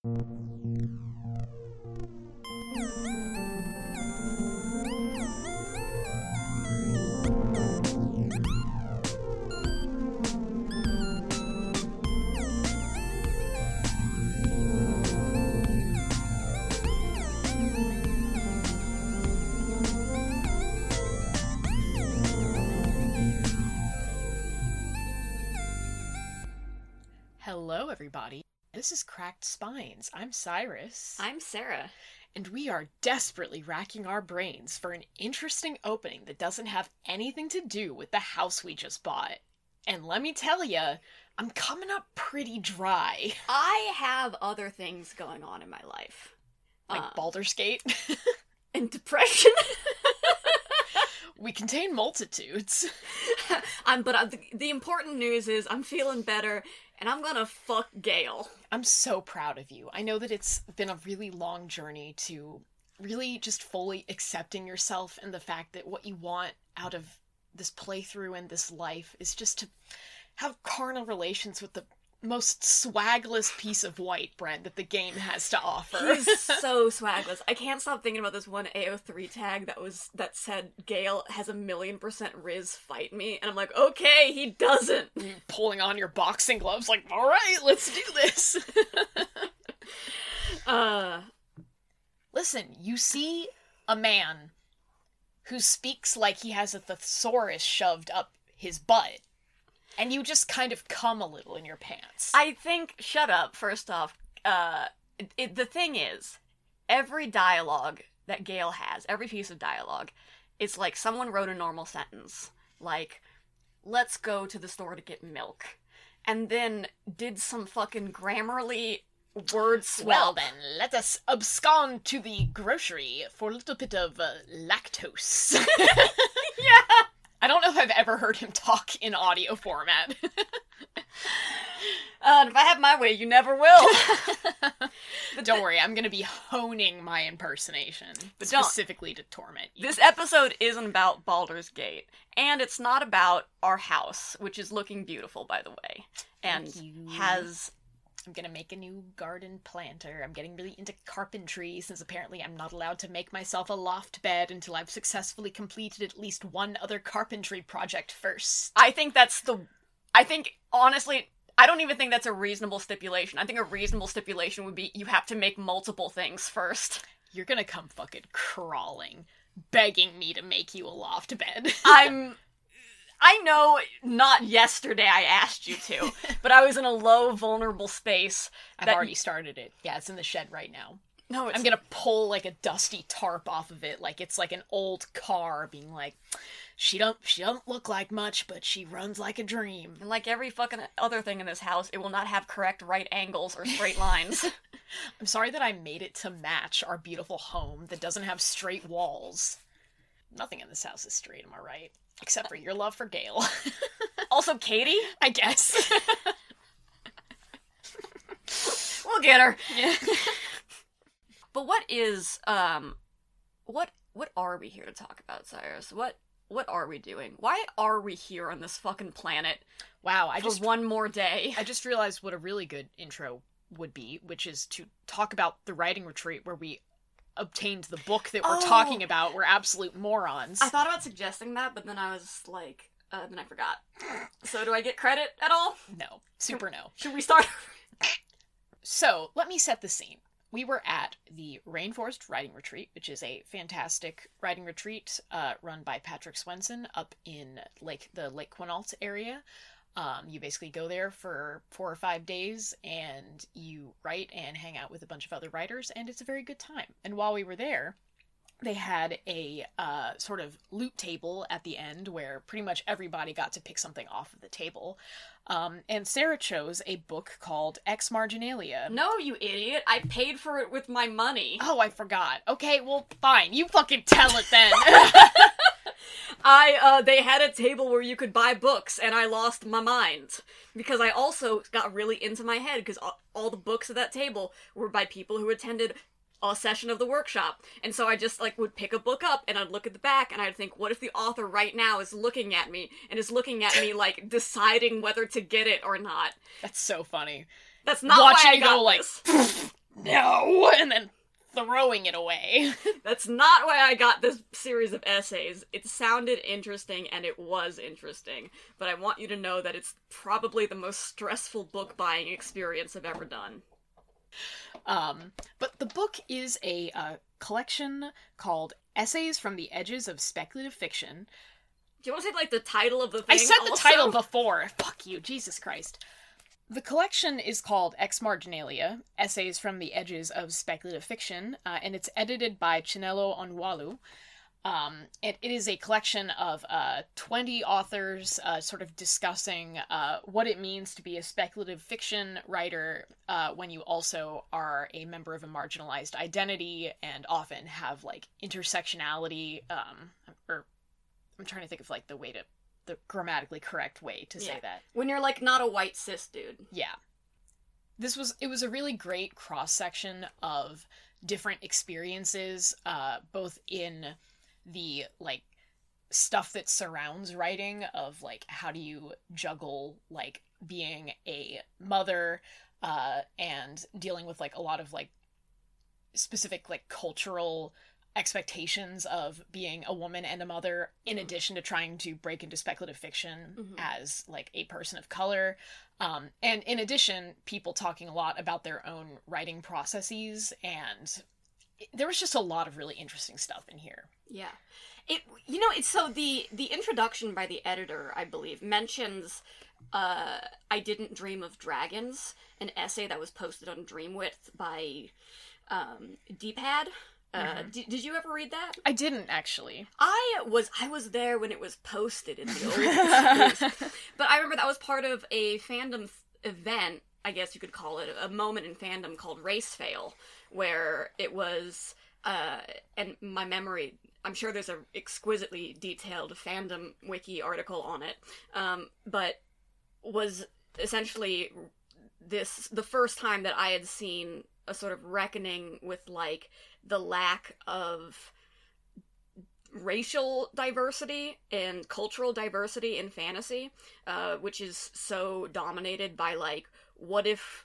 Hello, everybody. This is Cracked Spines. I'm Cyrus. I'm Sarah. And we are desperately racking our brains for an interesting opening that doesn't have anything to do with the house we just bought. And let me tell ya, I'm coming up pretty dry. I have other things going on in my life. Like Baldur's Gate. And depression. We contain multitudes. But the important news is I'm feeling better, and I'm gonna fuck Gale. I'm so proud of you. I know that it's been a really long journey to really just fully accepting yourself and the fact that what you want out of this playthrough and this life is just to have carnal relations with the most swagless piece of white bread that the game has to offer. He's so swagless. I can't stop thinking about this one AO3 tag that said Gale has 1,000,000% Riz, fight me, and I'm like, okay, he doesn't. You're pulling on your boxing gloves like, alright, let's do this. Listen, you see a man who speaks like he has a thesaurus shoved up his butt, and you just kind of come a little in your pants. I think, shut up, first off. The thing is, every dialogue that Gale has, every piece of dialogue, it's like someone wrote a normal sentence. Like, let's go to the store to get milk. And then did some fucking Grammarly word swap. Well then, let us abscond to the grocery for a little bit of lactose. Yeah! I don't know if I've ever heard him talk in audio format. If I have my way, you never will. But don't worry, I'm going to be honing my impersonation, specifically to torment you. This episode isn't about Baldur's Gate, and it's not about our house, which is looking beautiful, by the way, and has... I'm gonna make a new garden planter. I'm getting really into carpentry, since apparently I'm not allowed to make myself a loft bed until I've successfully completed at least one other carpentry project first. I think, honestly, I don't even think that's a reasonable stipulation. I think a reasonable stipulation would be you have to make multiple things first. You're gonna come fucking crawling, begging me to make you a loft bed. I know not yesterday I asked you to, but I was in a low, vulnerable space. I've already started it. Yeah, it's in the shed right now. No, I'm gonna pull, like, a dusty tarp off of it, like it's like an old car, being like, she don't look like much, but she runs like a dream. And like every fucking other thing in this house, it will not have correct right angles or straight lines. I'm sorry that I made it to match our beautiful home that doesn't have straight walls. Nothing in this house is straight, am I right? Except for your love for Gale. Also Katie? I guess. We'll get her. Yeah. But what is, what are we here to talk about, Cyrus? What are we doing? Why are we here on this fucking planet? Wow, for one more day? I just realized what a really good intro would be, which is to talk about the writing retreat where we obtained the book that we're talking about. We're absolute morons. I thought about suggesting that, but then I was like, then I forgot. So do I get credit at all? No. Super no. Should we start? So, let me set the scene. We were at the Rainforest Writing Retreat, which is a fantastic writing retreat run by Patrick Swenson up in the Lake Quinault area. You basically go there for 4 or 5 days, and you write and hang out with a bunch of other writers, and it's a very good time. And while we were there, they had a sort of loot table at the end where pretty much everybody got to pick something off of the table. And Sarah chose a book called Ex Marginalia. No, you idiot. I paid for it with my money. Oh, I forgot. Okay, well, fine. You fucking tell it then. They had a table where you could buy books, and I lost my mind. Because I also got really into my head, because all the books at that table were by people who attended a session of the workshop. And so I just, would pick a book up, and I'd look at the back, and I'd think, what if the author right now is looking at me, deciding whether to get it or not? That's so funny. That's not why I got go, this. no, and then throwing it away. That's not why I got this series of essays. It sounded interesting, and it was interesting, but I want you to know that it's probably the most stressful book buying experience I've ever done. But the book is a collection called Essays from the Edges of Speculative Fiction. Do you want to say, like, the title of the thing? I said the also? title before. Fuck you, Jesus Christ. The collection is called Ex Marginalia, Essays from the Edges of Speculative Fiction, and it's edited by Chinelo Onwualu. It is a collection of 20 authors sort of discussing what it means to be a speculative fiction writer when you also are a member of a marginalized identity and often have, like, intersectionality, or I'm trying to think of, like, the grammatically correct way to say that. When you're, like, not a white cis dude. Yeah. It was a really great cross-section of different experiences, both in the, like, stuff that surrounds writing of, like, how do you juggle, like, being a mother, and dealing with, like, a lot of, like, specific, like, cultural expectations of being a woman and a mother, in addition to trying to break into speculative fiction as, like, a person of color. And in addition, people talking a lot about their own writing processes, and there was just a lot of really interesting stuff in here. Yeah. It's so the introduction by the editor, I believe, mentions I Didn't Dream of Dragons, an essay that was posted on Dreamwidth by Deepad. Did you ever read that? I didn't, actually. I was there when it was posted in the old days. But I remember that was part of a fandom event, I guess you could call it, a moment in fandom called Race Fail, where it was, and my memory, I'm sure there's an exquisitely detailed fandom wiki article on it, but was essentially the first time that I had seen a sort of reckoning with, like, the lack of racial diversity and cultural diversity in fantasy, which is so dominated by, like, what if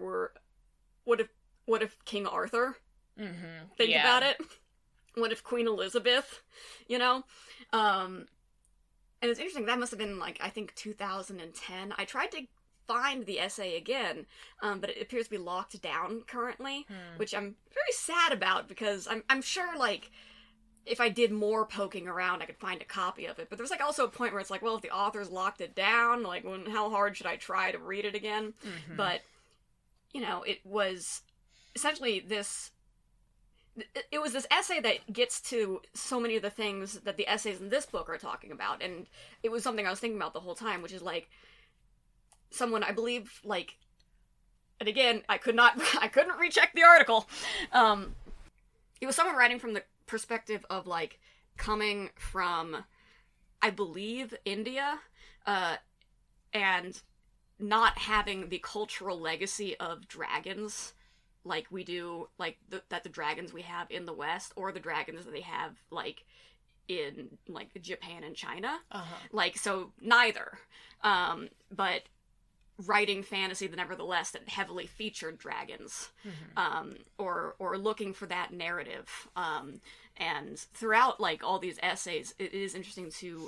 King Arthur? Think about it. What if Queen Elizabeth? You know? And it's interesting, that must have been, like, I think 2010. I tried to find the essay again, but it appears to be locked down currently, which I'm very sad about, because I'm sure, like, if I did more poking around, I could find a copy of it. But there's, like, also a point where it's like, well, if the author's locked it down, like, how hard should I try to read it again? But, you know, it was essentially this essay that gets to so many of the things that the essays in this book are talking about. And it was something I was thinking about the whole time, which is, like, someone, I believe, like, and again, I couldn't recheck the article. It was someone writing from the perspective of, like, coming from, I believe, India, and not having the cultural legacy of dragons like we do, like, that the dragons we have in the West, or the dragons that they have, like, in, like, Japan and China. Like, so neither. But writing fantasy that nevertheless that heavily featured dragons, or looking for that narrative. And throughout, like, all these essays, it is interesting to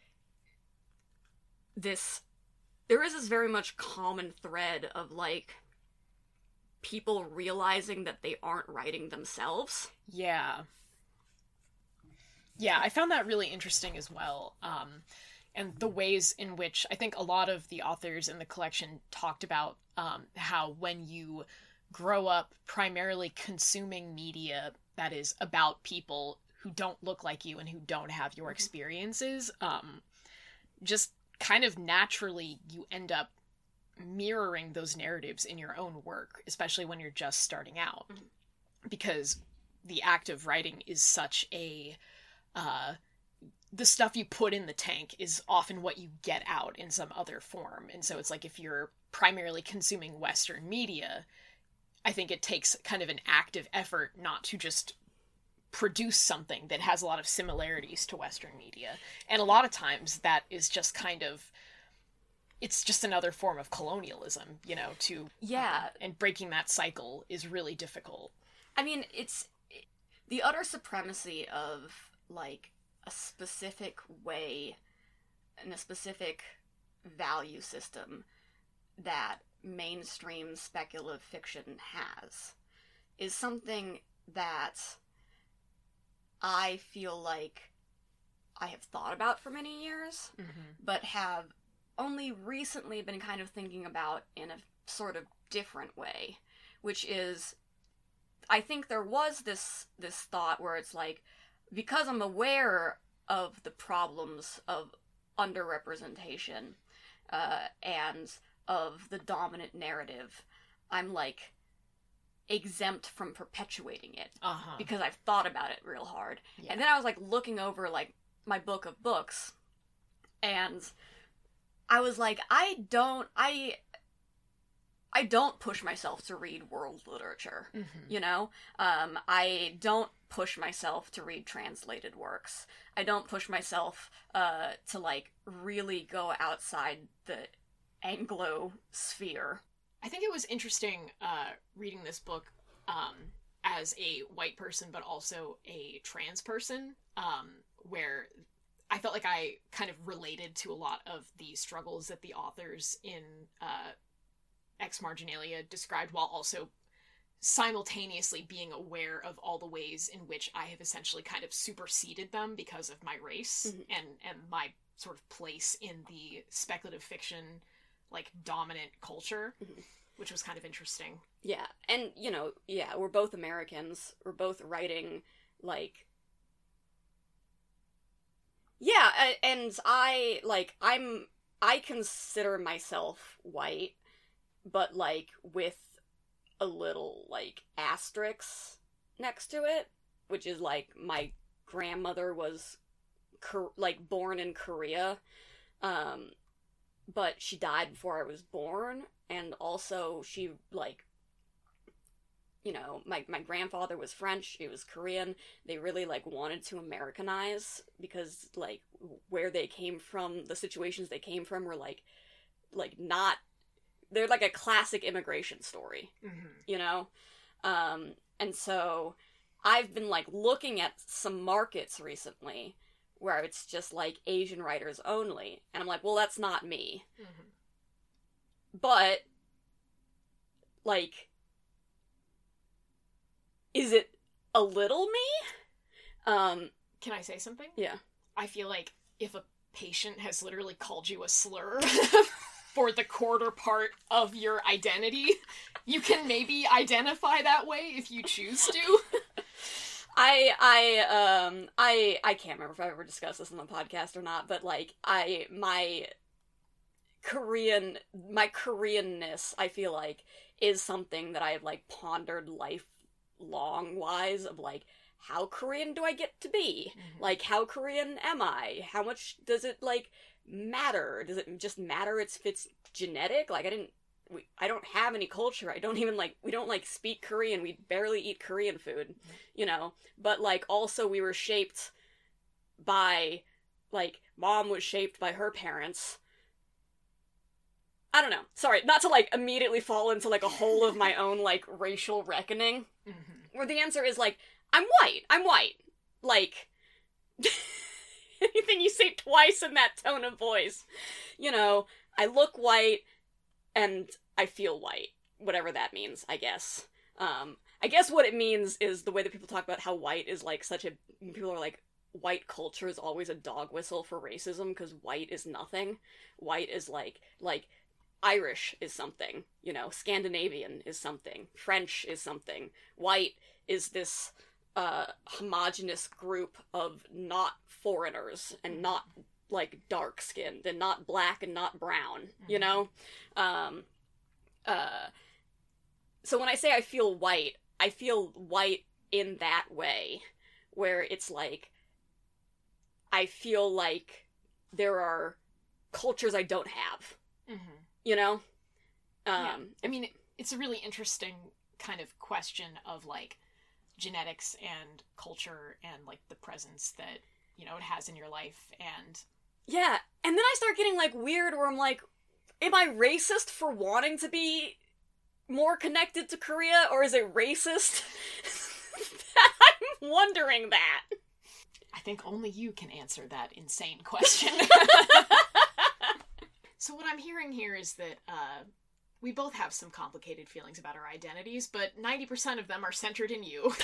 there is this very much common thread of, like, people realizing that they aren't writing themselves. Yeah, I found that really interesting as well. And the ways in which I think a lot of the authors in the collection talked about how when you grow up primarily consuming media that is about people who don't look like you and who don't have your experiences, just kind of naturally you end up mirroring those narratives in your own work, especially when you're just starting out. Because the act of writing is such a... the stuff you put in the tank is often what you get out in some other form. And so it's like, if you're primarily consuming Western media, I think it takes kind of an active effort not to just produce something that has a lot of similarities to Western media. And a lot of times that is just kind of, it's just another form of colonialism, you know, to Yeah. and breaking that cycle is really difficult. I mean, it's the utter supremacy of, like, a specific way and a specific value system that mainstream speculative fiction has is something that I feel like I have thought about for many years, but have only recently been kind of thinking about in a sort of different way, which is, I think there was this thought where it's like, because I'm aware of the problems of underrepresentation and of the dominant narrative, I'm like exempt from perpetuating it because I've thought about it real hard. Yeah. And then I was like looking over like my book of books, and I was like, I don't push myself to read world literature, you know? I don't push myself to read translated works. I don't push myself to, like, really go outside the Anglo sphere. I think it was interesting reading this book as a white person, but also a trans person, where I felt like I kind of related to a lot of the struggles that the authors in Ex Marginalia described, while also simultaneously being aware of all the ways in which I have essentially kind of superseded them because of my race and my sort of place in the speculative fiction, like, dominant culture, which was kind of interesting. Yeah, and, you know, yeah, we're both Americans. We're both writing, like... Yeah, and I consider myself white, but, like, with a little, like, asterisk next to it, which is, like, my grandmother was, born in Korea, but she died before I was born, and also she, like, you know, my grandfather was French, he was Korean. They really, like, wanted to Americanize because, like, where they came from, the situations they came from were, like, not... They're, like, a classic immigration story, you know? And so I've been, like, looking at some markets recently where it's just, like, Asian writers only. And I'm like, well, that's not me. But, like... Is it a little me? Can I say something? Yeah. I feel like if a patient has literally called you a slur for the quarter part of your identity, you can maybe identify that way if you choose to. I can't remember if I ever discussed this on the podcast or not, but, like, my Koreanness, I feel like, is something that I have, like, pondered lifelong wise of, like, how Korean do I get to be? Like, how Korean am I? How much does it, like, matter? Does it just matter if it's genetic? Like, I don't have any culture. I don't even, like, we don't, like, speak Korean. We barely eat Korean food, you know? But, like, also we were shaped by, like, mom was shaped by her parents. I don't know. Sorry, not to, like, immediately fall into, like, a hole of my own, like, racial reckoning. Where the answer is, like, I'm white. Like, anything you say twice in that tone of voice. You know, I look white, and I feel white. Whatever that means, I guess. I guess what it means is the way that people talk about how white is, like, such a... People are like, white culture is always a dog whistle for racism, because white is nothing. White is, like... Irish is something, you know, Scandinavian is something, French is something, white is this homogenous group of not foreigners and not, like, dark-skinned and not black and not brown, you know? So when I say I feel white in that way, where it's like, I feel like there are cultures I don't have. You know? Yeah. I mean, it's a really interesting kind of question of, like, genetics and culture and, like, the presence that, you know, it has in your life, and... Yeah, and then I start getting, like, weird where I'm like, am I racist for wanting to be more connected to Korea, or is it racist that I'm wondering that? I think only you can answer that insane question. So what I'm hearing here is that we both have some complicated feelings about our identities, but 90% of them are centered in you.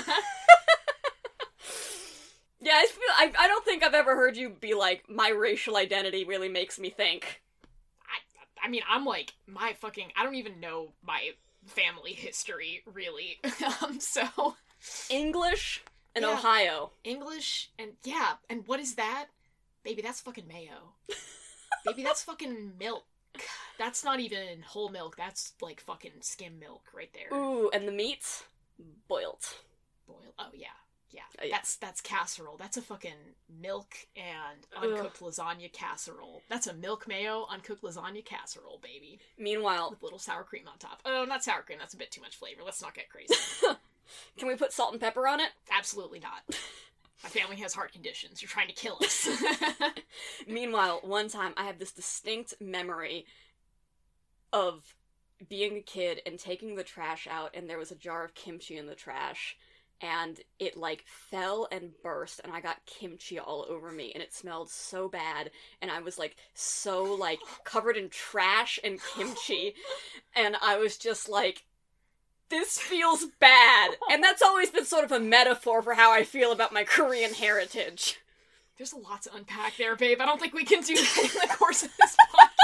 Yeah, I don't think I've ever heard you be like, my racial identity really makes me think. I mean, I'm like, I don't even know my family history, really. So... English and Yeah. Ohio. English, and and what is that? Baby, that's fucking mayo. Baby, that's fucking milk. That's not even whole milk, that's like fucking skim milk right there. Ooh, and the meats? Boiled. Boil. Oh, yeah. Yeah. That's casserole. That's a fucking milk and uncooked lasagna casserole. That's a milk mayo uncooked lasagna casserole, baby. Meanwhile... With little sour cream on top. Oh, not sour cream, that's a bit too much flavor. Let's not get crazy. Can we put salt and pepper on it? Absolutely not. My family has heart conditions. You're trying to kill us. Meanwhile, one time I have this distinct memory of being a kid and taking the trash out, and there was a jar of kimchi in the trash, and it like fell and burst, and I got kimchi all over me, and it smelled so bad, and I was like so like covered in trash and kimchi, and I was just like, this feels bad. And that's always been sort of a metaphor for how I feel about my Korean heritage. There's a lot to unpack there, babe. I don't think we can do that in the course of this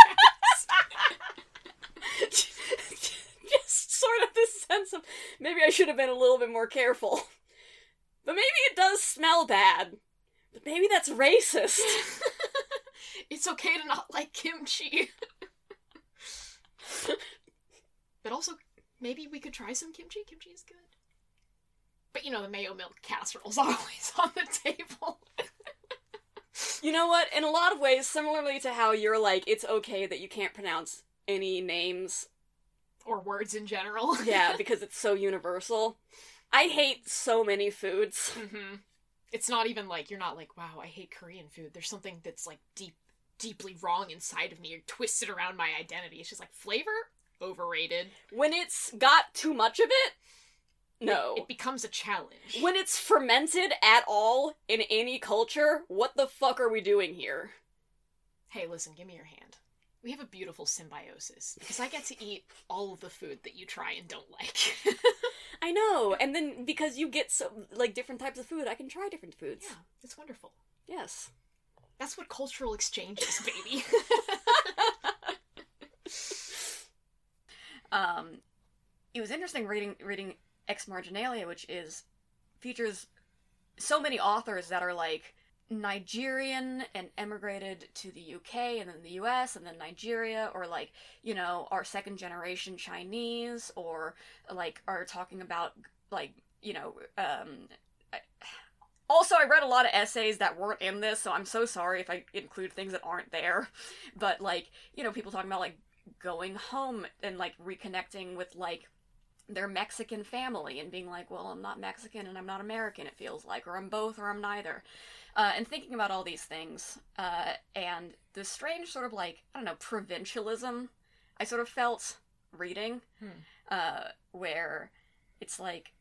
podcast. Just sort of this sense of, maybe I should have been a little bit more careful. But maybe it does smell bad. But maybe that's racist. It's okay to not like kimchi. But also, maybe we could try some kimchi. Kimchi is good. But the mayo milk casserole's always on the table. You know what? In a lot of ways, similarly to how you're like, it's okay that you can't pronounce any names. Or words in general. Yeah, because it's so universal. I hate so many foods. Mm-hmm. It's not even like, you're not like, wow, I hate Korean food. There's something that's like deeply wrong inside of me, or twisted around my identity. It's just like, flavor? Overrated. When it's got too much of it, no. It becomes a challenge. When it's fermented at all in any culture, what the fuck are we doing here? Hey, listen, give me your hand. We have a beautiful symbiosis, because I get to eat all of the food that you try and don't like. I know, and then because you get so like different types of food, I can try different foods. Yeah, it's wonderful. Yes. That's what cultural exchange is, baby. It was interesting reading Ex Marginalia, which features so many authors that are like Nigerian and emigrated to the UK and then the US and then Nigeria, or like, are second generation Chinese, or like are talking about like, also, I read a lot of essays that weren't in this, so I'm so sorry if I include things that aren't there. But like, people talking about like going home and like reconnecting with like their Mexican family and being like, well, I'm not Mexican and I'm not American, it feels like, or I'm both or I'm neither. And thinking about all these things, and this strange sort of like, I don't know, provincialism I sort of felt reading, where it's like,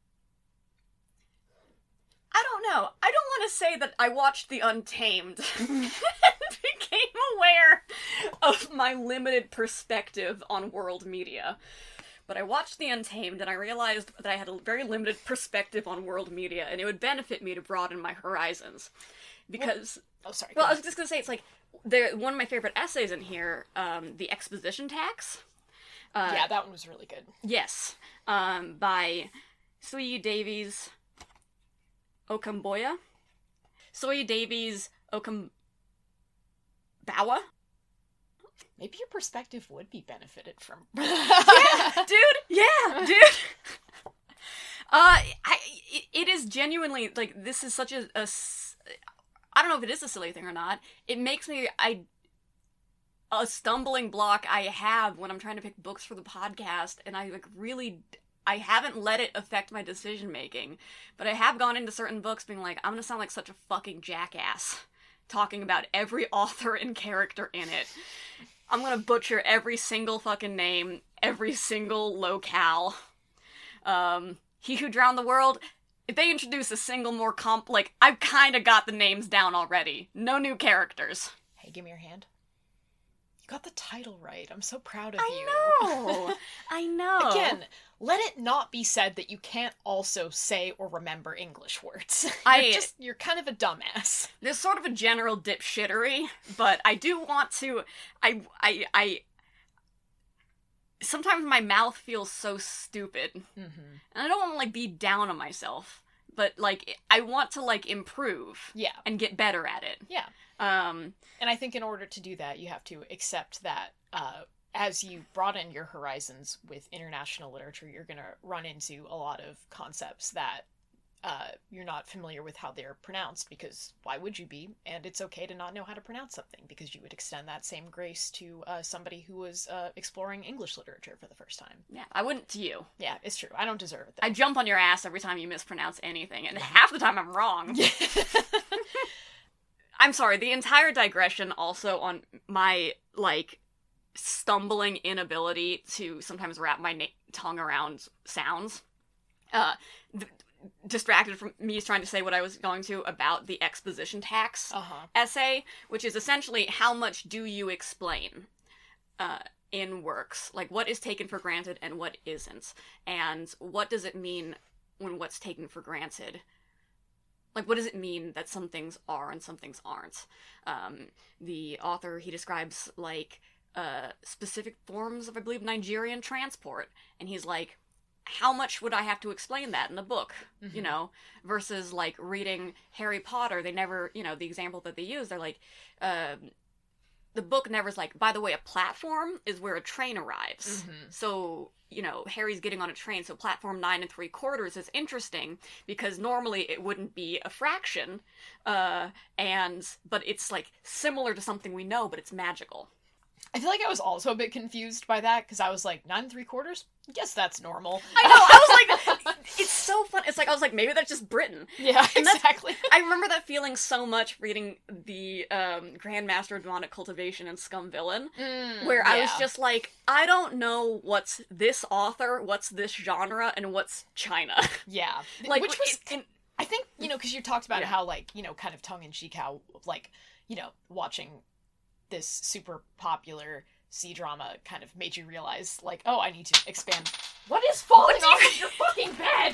I don't know. I don't want to say that I watched The Untamed and became aware of my limited perspective on world media. But I watched The Untamed and I realized that I had a very limited perspective on world media, and it would benefit me to broaden my horizons. Because... Well, I was just going to say, it's like, one of my favorite essays in here, The Exposition Tax. Yeah, that one was really good. Yes. By Soyi Davies Okamboya? Soyi Davies Okambawa? Maybe your perspective would be benefited from. Yeah, dude! It is genuinely, like, this is such a I don't know if it is a silly thing or not. It makes me, a stumbling block I have when I'm trying to pick books for the podcast, and I haven't let it affect my decision making, but I have gone into certain books being like, I'm gonna sound like such a fucking jackass talking about every author and character in it. I'm gonna butcher every single fucking name, every single locale. He Who Drowned the World, if they introduce a single more like, I've kinda got the names down already. No new characters. Hey, give me your hand. You got the title right. I'm so proud of you. I know! I know. Again, let it not be said that you can't also say or remember English words. You're kind of a dumbass. There's sort of a general dipshittery, but I do want to... I sometimes my mouth feels so stupid. Mm-hmm. And I don't want to, like, be down on myself. But, like, I want to, like, improve. Yeah. And get better at it. Yeah. And I think in order to do that, you have to accept that as you broaden your horizons with international literature, you're going to run into a lot of concepts that you're not familiar with how they're pronounced, because why would you be? And it's okay to not know how to pronounce something, because you would extend that same grace to somebody who was exploring English literature for the first time. Yeah, I wouldn't to you. Yeah, it's true. I don't deserve it, though. I jump on your ass every time you mispronounce anything, and half the time I'm wrong. I'm sorry, the entire digression also on my, like, stumbling inability to sometimes wrap my tongue around sounds. Distracted from me trying to say what I was going to about the exposition tax essay, which is essentially how much do you explain in works? Like, what is taken for granted and what isn't? And what does it mean when what's taken for granted? Like, what does it mean that some things are and some things aren't? The author, he describes, like, specific forms of, I believe, Nigerian transport. And he's like, how much would I have to explain that in the book? Mm-hmm. You know? Versus, like, reading Harry Potter, they never, you know, the example that they use, they're like, the book never's like, by the way, a platform is where a train arrives. Mm-hmm. So, you know, Harry's getting on a train, so platform 9 3/4 is interesting, because normally it wouldn't be a fraction, but it's, like, similar to something we know, but it's magical. I feel like I was also a bit confused by that, because I was like, 9 3/4? Guess that's normal. I know, I was like, it's so fun. It's like, I was like, maybe that's just Britain. Yeah, and exactly. I remember that feeling so much reading the Grandmaster of Demonic Cultivation and Scum Villain, where I was just like, I don't know what's this author, what's this genre, and what's China. Yeah. Like, which was, I think, you know, because you talked about how, like, you know, kind of tongue-in-cheek, how, like, you know, watching this super popular C-drama kind of made you realize, like, oh, I need to expand. What is falling off of your fucking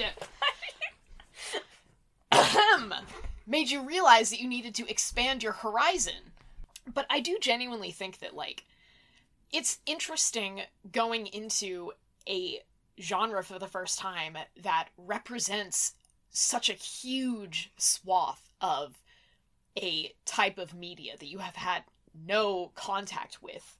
bed? Made you realize that you needed to expand your horizon. But I do genuinely think that, like, it's interesting going into a genre for the first time that represents such a huge swath of a type of media that you have had no contact with.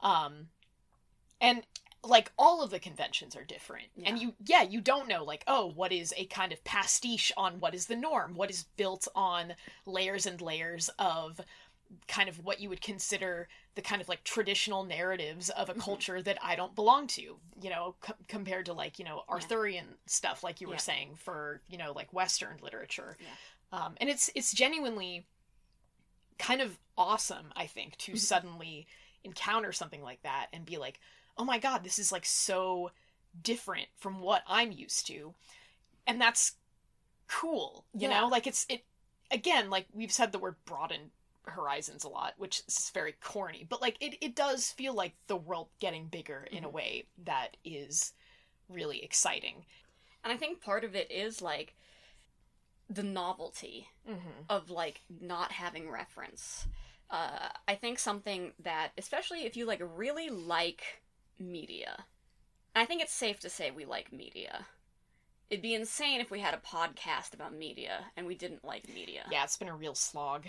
And, like, all of the conventions are different. Yeah. And you don't know, like, oh, what is a kind of pastiche on what is the norm? What is built on layers and layers of kind of what you would consider the kind of, like, traditional narratives of a culture that I don't belong to, you know, compared to, like, you know, Arthurian stuff, like you were saying, for, you know, like, Western literature. Yeah. And it's genuinely kind of awesome, I think, to suddenly encounter something like that and be like, oh my god, this is, like, so different from what I'm used to. And that's cool, you know? Like, it again, like, we've said the word broaden horizons a lot, which is very corny, but, like, it does feel like the world getting bigger in a way that is really exciting. And I think part of it is, like, the novelty of, like, not having reference. I think something that, especially if you, like, really like media, and I think it's safe to say we like media. It'd be insane if we had a podcast about media and we didn't like media. Yeah, it's been a real slog.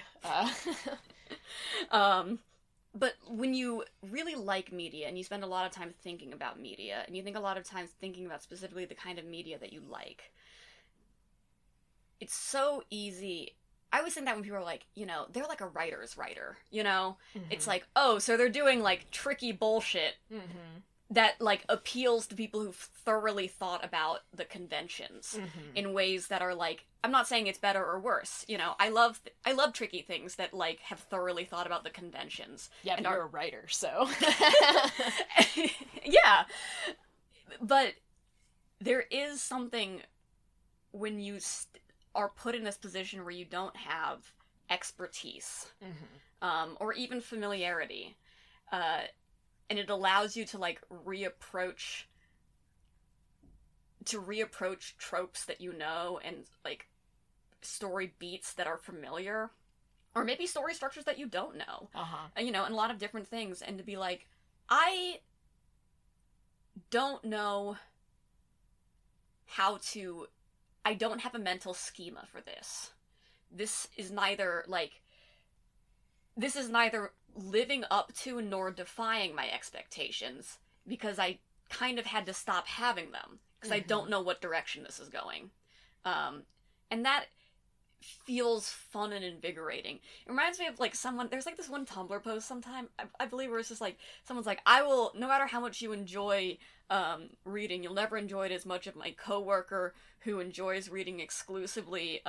But when you really like media and you spend a lot of time thinking about media, and you think a lot of times thinking about specifically the kind of media that you like, it's so easy. I always think that when people are like, you know, they're like a writer's writer, you know? It's like, oh, so they're doing, like, tricky bullshit. that, like, appeals to people who've thoroughly thought about the conventions in ways that are, like, I'm not saying it's better or worse, you know, I love tricky things that, like, have thoroughly thought about the conventions. Yeah, but you're a writer, so... Yeah. But there is something when you are put in this position where you don't have expertise, or even familiarity, and it allows you to, like, reapproach tropes that you know, and, like, story beats that are familiar, or maybe story structures that you don't know, you know, and a lot of different things, and to be like, I don't know I don't have a mental schema for this. This is neither living up to nor defying my expectations, because I kind of had to stop having them, because I don't know what direction this is going. And that feels fun and invigorating. It reminds me of, like, there's, like, this one Tumblr post sometime, I believe, where it's just, like, someone's like, no matter how much you enjoy reading, you'll never enjoy it as much as my coworker who enjoys reading exclusively,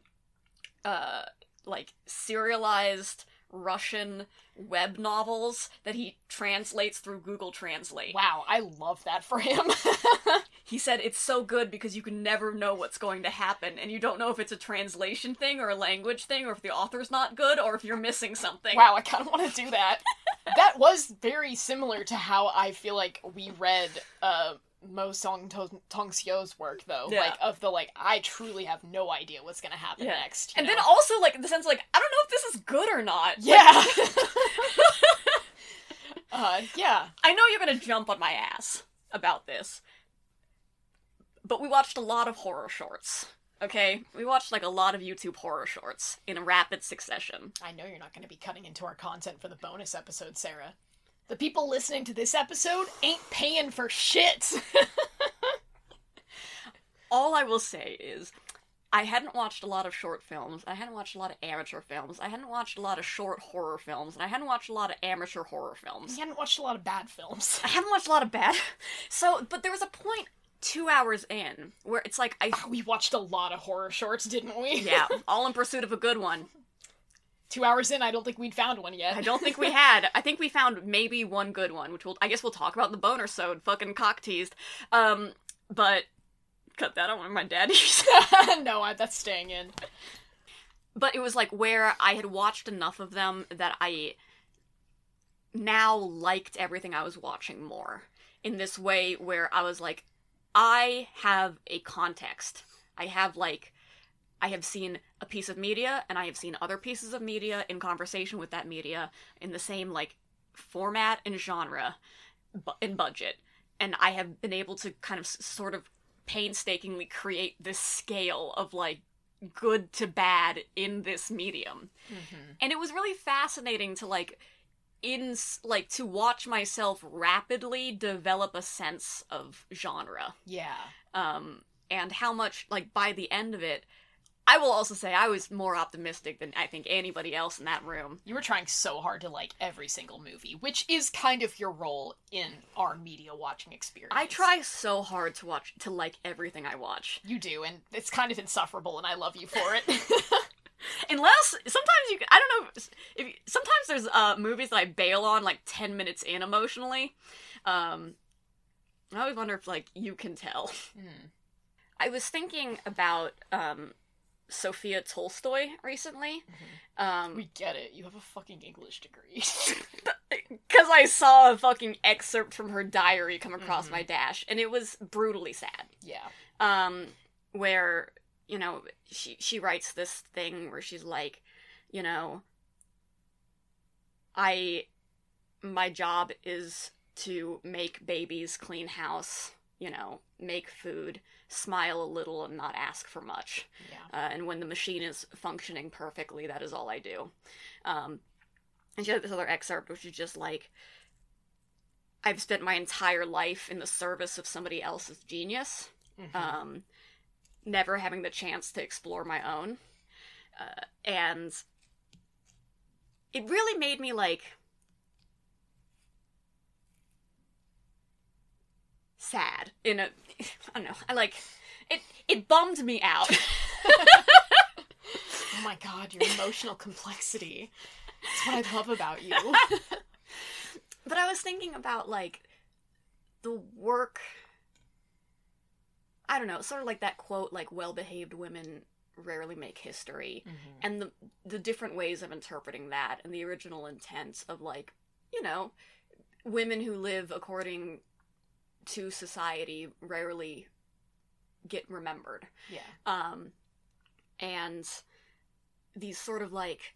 like, serialized Russian web novels that he translates through Google Translate. Wow, I love that for him. He said it's so good because you can never know what's going to happen, and you don't know if it's a translation thing or a language thing, or if the author's not good, or if you're missing something. Wow, I kind of want to do that. That was very similar to how I feel like we read Mo Song Tong-seo's work, though. Yeah. Like, I truly have no idea what's gonna happen next. And then also, like, in the sense, like, I don't know if this is good or not. Yeah! Yeah. I know you're gonna jump on my ass about this, but we watched a lot of horror shorts, okay? We watched, like, a lot of YouTube horror shorts in a rapid succession. I know you're not gonna be cutting into our content for the bonus episode, Sarah. The people listening to this episode ain't paying for shit! All I will say is, I hadn't watched a lot of short films, I hadn't watched a lot of amateur films, I hadn't watched a lot of short horror films, and I hadn't watched a lot of amateur horror films. You hadn't watched a lot of bad films. I haven't watched a lot of bad... but there was a point 2 hours in where it's like, we watched a lot of horror shorts, didn't we? Yeah, all in pursuit of a good one. 2 hours in, I don't think we'd found one yet. I don't think we had. I think we found maybe one good one, which I guess we'll talk about in the boner-sode, fucking cock-teased. But... cut that, I don't want my daddies. No, that's staying in. But it was, like, where I had watched enough of them that I now liked everything I was watching more. In this way where I was like, I have a context. I have seen a piece of media, and I have seen other pieces of media in conversation with that media in the same, like, format and genre and budget. And I have been able to kind of sort of painstakingly create this scale of, like, good to bad in this medium. And it was really fascinating to, like, to watch myself rapidly develop a sense of genre. Yeah. And how much, like, by the end of it, I will also say I was more optimistic than I think anybody else in that room. You were trying so hard to like every single movie, which is kind of your role in our media watching experience. I try so hard to like everything I watch. You do, and it's kind of insufferable, and I love you for it. Unless, sometimes I don't know, sometimes there's movies that I bail on like 10 minutes in emotionally. I always wonder if, like, you can tell. I was thinking about, Sophia Tolstoy recently. We get it. You have a fucking English degree. Because I saw a fucking excerpt from her diary come across my dash, and it was brutally sad. Yeah. Where, you know, she writes this thing where she's like, you know, my job is to make babies, clean house, you know, make food, smile a little, and not ask for much. Yeah. And when the machine is functioning perfectly, that is all I do. And she had this other excerpt, which is just like, I've spent my entire life in the service of somebody else's genius, never having the chance to explore my own. And it really made me, like, sad in a, I don't know, I like, it bummed me out. Oh my god, your emotional complexity. That's what I love about you. But I was thinking about, like, the work, I don't know, sort of like that quote, like, well-behaved women rarely make history, and the different ways of interpreting that, and the original intent of, like, you know, women who live according to society rarely get remembered. Yeah. And these sort of, like,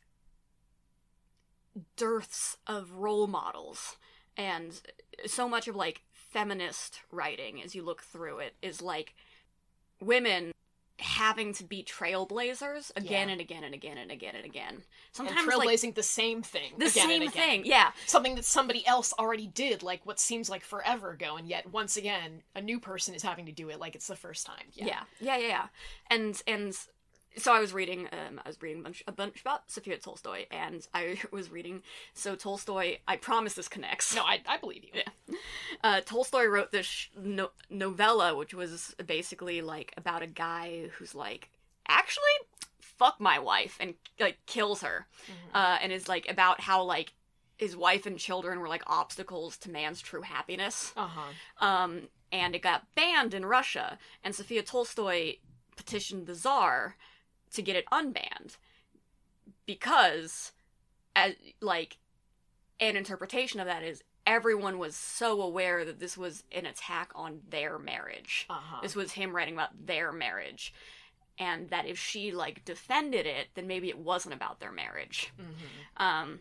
dearths of role models, and so much of, like, feminist writing, as you look through it, is, like, women having to be trailblazers again and again and again and again and again. Sometimes, and trailblazing, like, the same thing. The same thing, yeah. Something that somebody else already did, like, what seems like forever ago, and yet, once again, a new person is having to do it like it's the first time. Yeah. And so I was reading a bunch about Sophia Tolstoy, and I was reading, so Tolstoy, I promise this connects. No, I believe you. Yeah. Tolstoy wrote this novella, which was basically, like, about a guy who's, like, actually, fuck my wife, and, like, kills her. And is, like, about how, like, his wife and children were, like, obstacles to man's true happiness. And it got banned in Russia, and Sophia Tolstoy petitioned the Tsar to get it unbanned, because, as, like, an interpretation of that is everyone was so aware that this was an attack on their marriage. This was him writing about their marriage, and that if she, like, defended it, then maybe it wasn't about their marriage. And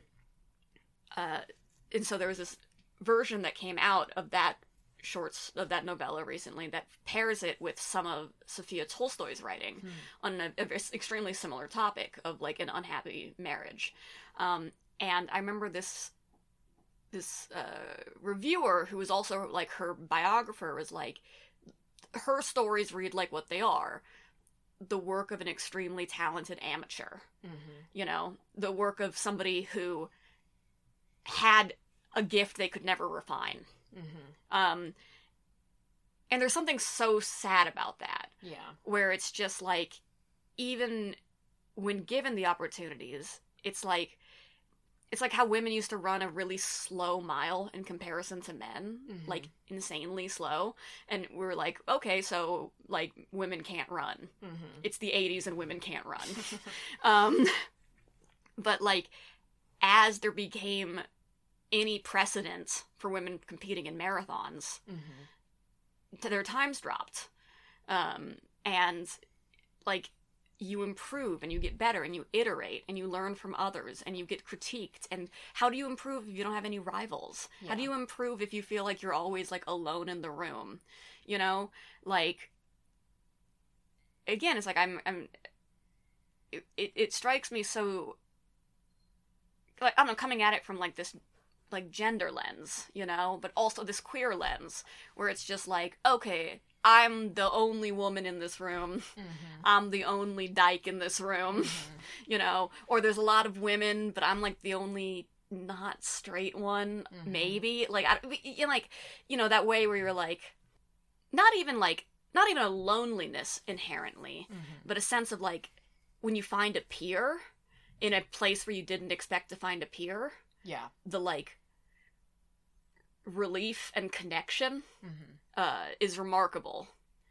so there was this version that came out of that of that novella recently that pairs it with some of Sophia Tolstoy's writing on an extremely similar topic of, like, an unhappy marriage. And I remember this reviewer, who was also, like, her biographer, was like, her stories read like what they are: the work of an extremely talented amateur. You know, the work of somebody who had a gift they could never refine. And there's something so sad about that. Yeah. Where it's just, like, even when given the opportunities, it's like how women used to run a really slow mile in comparison to men, like, insanely slow. And we're like, okay, so, like, women can't run. It's the 80s and women can't run. But, like, as there became any precedent for women competing in marathons, their times dropped. And, like, you improve and you get better and you iterate and you learn from others and you get critiqued. And how do you improve if you don't have any rivals? Yeah. How do you improve if you feel like you're always, like, alone in the room? You know, like, again, it's like it strikes me so, like, I don't know, coming at it from, like, this, like, gender lens, you know, but also this queer lens, where it's just like, okay, I'm the only woman in this room, I'm the only dyke in this room, you know, or there's a lot of women, but I'm, like, the only not straight one, maybe, like, you know, that way where you're, like, not even a loneliness inherently, but a sense of, like, when you find a peer in a place where you didn't expect to find a peer, the, like, relief and connection is remarkable.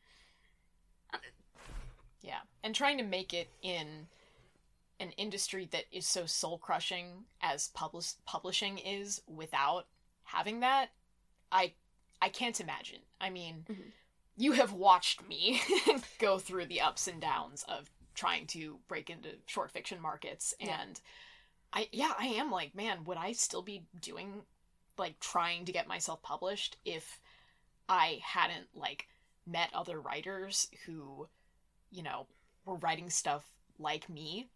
Yeah, and trying to make it in an industry that is so soul-crushing as publishing is, without having that, I can't imagine. I mean, you have watched me go through the ups and downs of trying to break into short fiction markets, and I am like, man, would I still be doing, like, trying to get myself published if I hadn't, like, met other writers who, you know, were writing stuff like me?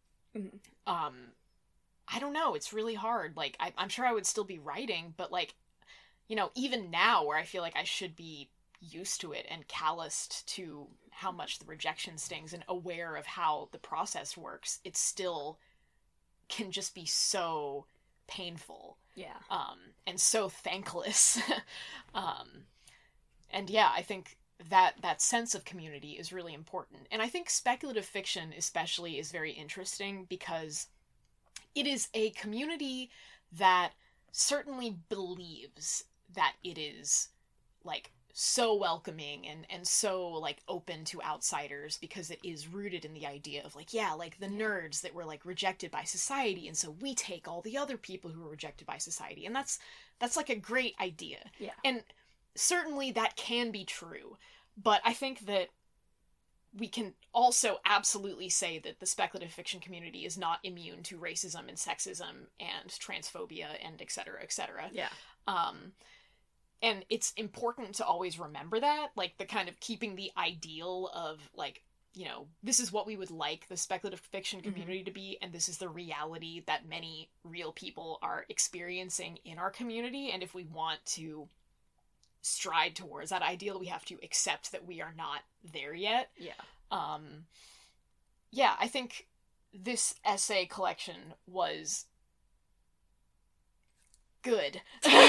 I don't know, it's really hard. Like, I'm sure I would still be writing, but, like, you know, even now, where I feel like I should be used to it and calloused to how much the rejection stings and aware of how the process works, it still can just be so painful. Yeah. And so thankless. And yeah, I think that sense of community is really important. And I think speculative fiction especially is very interesting because it is a community that certainly believes that it is like so welcoming and so like open to outsiders because it is rooted in the idea of like, yeah, like the nerds that were like rejected by society, and so we take all the other people who were rejected by society. And that's like a great idea. Yeah. And certainly that can be true, but I think that we can also absolutely say that the speculative fiction community is not immune to racism and sexism and transphobia and et cetera, et cetera. Yeah. And it's important to always remember that, like the kind of keeping the ideal of like, you know, this is what we would like the speculative fiction community to be, and this is the reality that many real people are experiencing in our community. And if we want to stride towards that ideal, we have to accept that we are not there yet. Yeah. Yeah, I think this essay collection was good.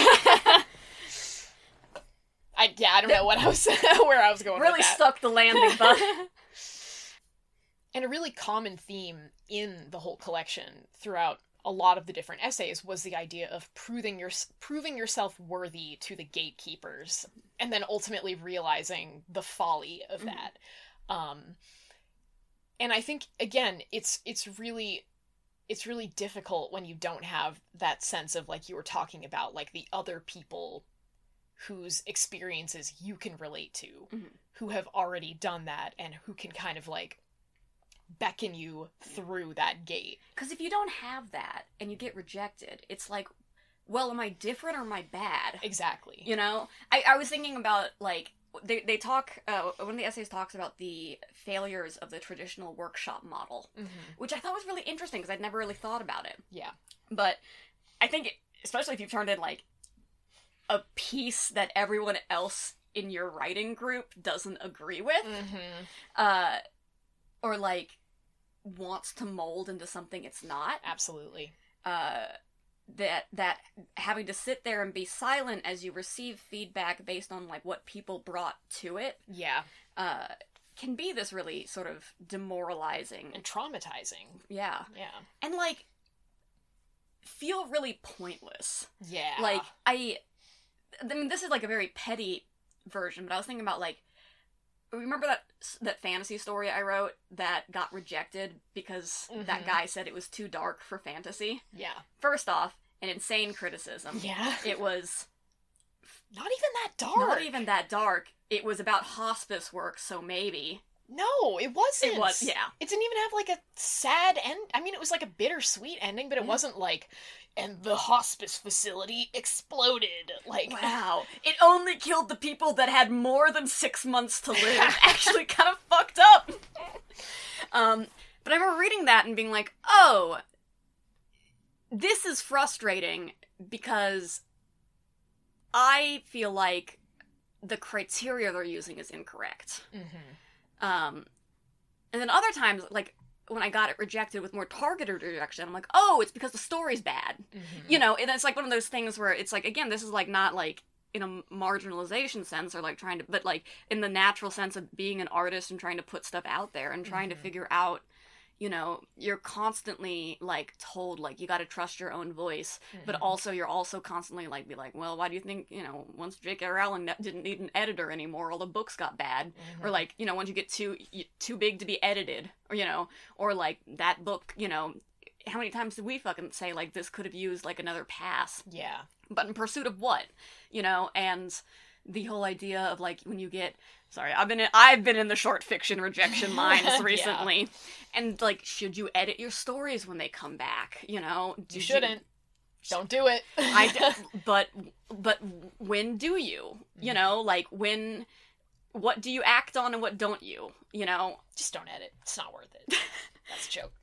I don't know what I was where I was going Really with that. stuck the landing, but And a really common theme in the whole collection throughout a lot of the different essays was the idea of proving yourself worthy to the gatekeepers, and then ultimately realizing the folly of that. And I think again, it's really difficult when you don't have that sense of, like you were talking about, like the other people whose experiences you can relate to, who have already done that and who can kind of like beckon you through that gate. Because if you don't have that and you get rejected, it's like, well, am I different or am I bad? Exactly. You know? I was thinking about, like, they talk, one of the essays talks about the failures of the traditional workshop model, which I thought was really interesting because I'd never really thought about it. Yeah. But I think, especially if you've turned in, like, a piece that everyone else in your writing group doesn't agree with, or, like, wants to mold into something it's not. Absolutely. That having to sit there and be silent as you receive feedback based on, like, what people brought to it, Yeah. Can be this really sort of demoralizing. And traumatizing. Yeah. Yeah. And, like, feel really pointless. Yeah. Like, I mean, this is, like, a very petty version, but I was thinking about, like, remember that fantasy story I wrote that got rejected because that guy said it was too dark for fantasy? Yeah. First off, an insane criticism. Yeah. It was Not even that dark. not even that dark. It was about hospice work, so maybe. No, it wasn't. It was, yeah. It didn't even have, like, a sad end. I mean, it was, like, a bittersweet ending, but it wasn't, like, and the hospice facility exploded. Like, Wow. It only killed the people that had more than 6 months to live. Actually kind of fucked up. But I remember reading that and being like, oh, this is frustrating because I feel like the criteria they're using is incorrect. And then other times, like, when I got it rejected with more targeted rejection, I'm like, oh, it's because the story's bad. You know, and it's like one of those things where it's like, again, this is like not like in a marginalization sense or like trying to, but like in the natural sense of being an artist and trying to put stuff out there and trying to figure out, you know, you're constantly like told like you got to trust your own voice, but also you're also constantly like be like, well, why do you think, you know, once J.K. Rowling didn't need an editor anymore, all the books got bad, or like, you know, once you get too big to be edited, or, you know, or like that book, you know, how many times did we fucking say like this could have used like another pass? Yeah. But in pursuit of what, you know? And the whole idea of like when you get, sorry, I've been in the short fiction rejection lines recently, and like, should you edit your stories when they come back? You know, You shouldn't. Don't do it. But when do you? You know, like when, what do you act on and what don't you? You know, Just don't edit. It's not worth it. That's a joke.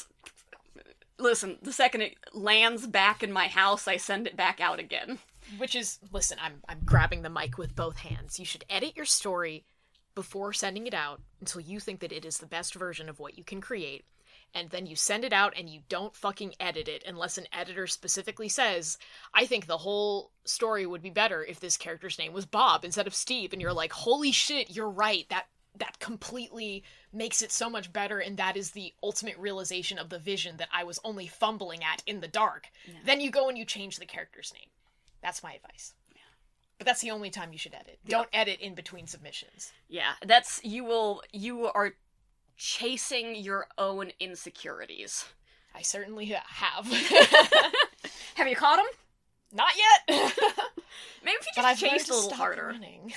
Listen, the second it lands back in my house, I send it back out again. Which is, listen, I'm grabbing the mic with both hands. You should edit your story before sending it out until you think that it is the best version of what you can create. and then you send it out and you don't fucking edit it unless an editor specifically says, I think the whole story would be better if this character's name was Bob instead of Steve, and you're like, holy shit, you're right, that completely makes it so much better, and that is the ultimate realization of the vision that I was only fumbling at in the dark. Yeah. Then you go and you change the character's name. That's my advice. Yeah. But that's the only time you should edit. Yeah. Don't edit in between submissions. Yeah, you are chasing your own insecurities. I certainly have. Have you caught them? Not yet. Maybe if you just chased a little harder. Running.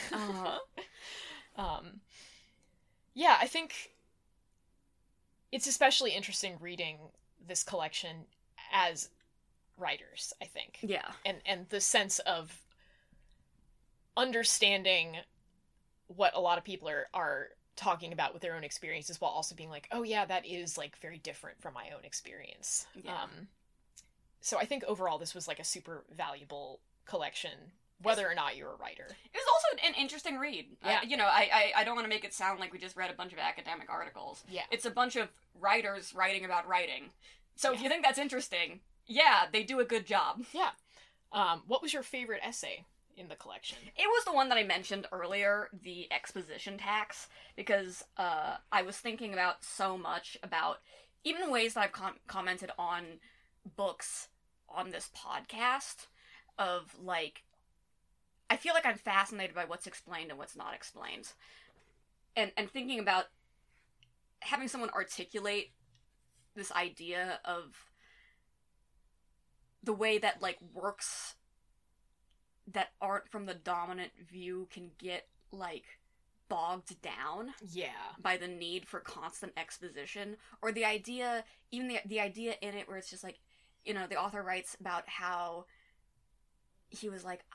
Yeah, I think it's especially interesting reading this collection as writers, I think. Yeah. And the sense of understanding what a lot of people are talking about with their own experiences while also being like, oh yeah, that is like very different from my own experience. Yeah. So I think overall this was like a super valuable collection, whether or not you're a writer. It was also an interesting read. Yeah. I don't want to make it sound like we just read a bunch of academic articles. Yeah. It's a bunch of writers writing about writing. So if you think that's interesting, yeah, they do a good job. Yeah. What was your favorite essay in the collection? It was the one that I mentioned earlier, the exposition tax, because I was thinking about so much about even ways that I've commented on books on this podcast of, like, I feel like I'm fascinated by what's explained and what's not explained. And thinking about having someone articulate this idea of the way that, like, works that aren't from the dominant view can get, like, bogged down. Yeah. By the need for constant exposition. Or the idea, even the idea in it where it's just like, the author writes about how he was like,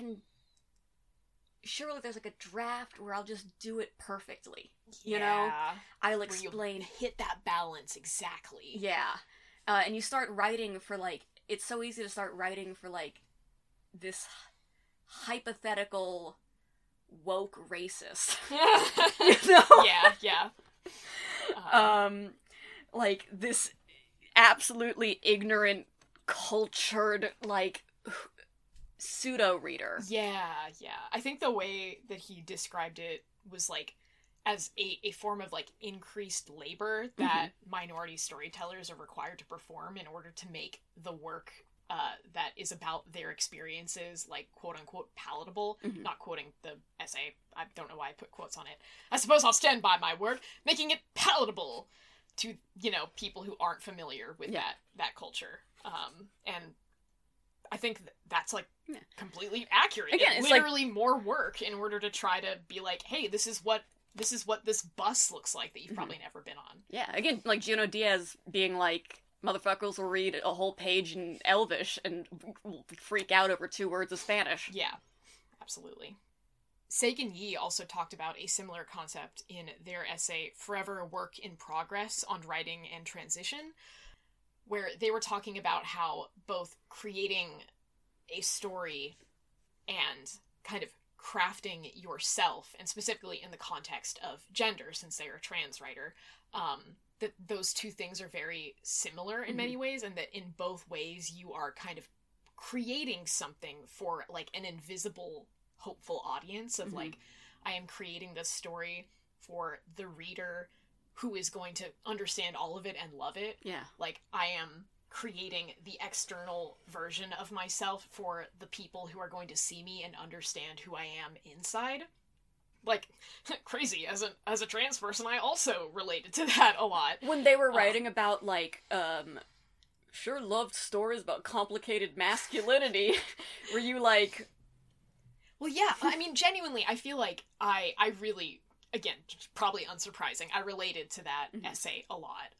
surely there's like a draft where I'll just do it perfectly. I'll explain. Hit that balance exactly. Yeah. And you start writing for, like, it's so easy to start writing for, like, this hypothetical woke racist. Yeah. Like, this absolutely ignorant, cultured, like, pseudo-reader. Yeah. I think the way that he described it was, like, as a form of, like, increased labor that minority storytellers are required to perform in order to make the work that is about their experiences, like, quote-unquote palatable. Not quoting the essay. I don't know why I put quotes on it. I suppose I'll stand by my word. Making it palatable to, people who aren't familiar with that culture. And I think that's, like, completely accurate. Again, it's literally like more work in order to try to be like, hey, this is what this bus looks like that you've probably never been on. Yeah, again, like Junot Diaz being like, motherfuckers will read a whole page in Elvish and freak out over 2 words of Spanish. Yeah, absolutely. Seigen Yi also talked about a similar concept in their essay, Forever a Work in Progress on Writing and Transition, where they were talking about how both creating a story and kind of crafting yourself, and specifically in the context of gender, since they're a trans writer, that those two things are very similar in many ways, and that in both ways you are kind of creating something for, like, an invisible, hopeful audience of, like, I am creating this story for the reader who is going to understand all of it and love it. Yeah. Like, I am creating the external version of myself for the people who are going to see me and understand who I am inside. Like, crazy, as a trans person, I also related to that a lot. When they were writing about, like, sure loved stories about complicated masculinity, were you like... Well, yeah, I mean, genuinely, I feel like I really, again, probably unsurprising, I related to that essay a lot.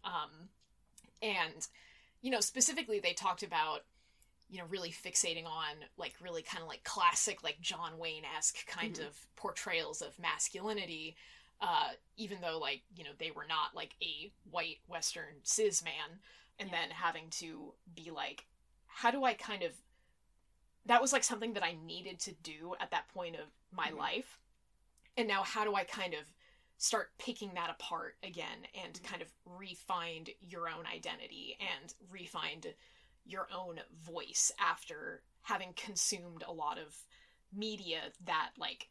And, specifically they talked about, really fixating on, like, really kind of, like, classic, like, John Wayne-esque kind of portrayals of masculinity, even though, like, they were not, like, a white Western cis man, and then having to be like, how do I kind of... That was, like, something that I needed to do at that point of my life, and now how do I kind of start picking that apart again and kind of re-find your own identity and re-find your own voice after having consumed a lot of media that, like,